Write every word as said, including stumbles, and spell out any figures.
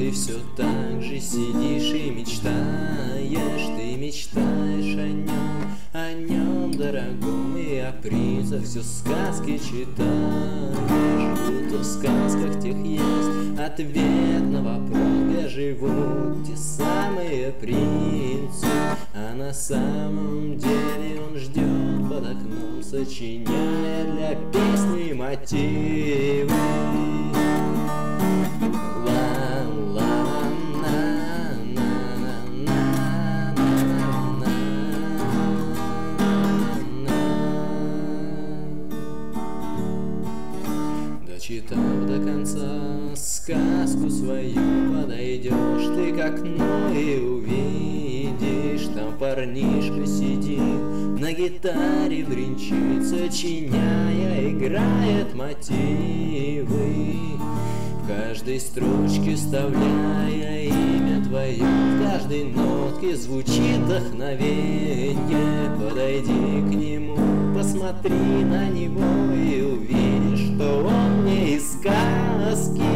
ты все так же сидишь и мечтаешь, ты мечтаешь о нем, о нем дорогом, и о призах все сказки читаешь. Будто в сказках тех есть ответ на вопрос, где живут те самые принцы, а на самом деле он ждет под окном, сочиняя для песни мотивы. Дочитав до конца сказку свою, подойдешь ты к окну и увидишь, там парнишка сидит, на гитаре бренчит, сочиняя, играет мотивы, в каждой строчке вставляя имя твое, в каждой нотке звучит вдохновение. Подойди к нему, посмотри на него и увидишь, что он не из сказки.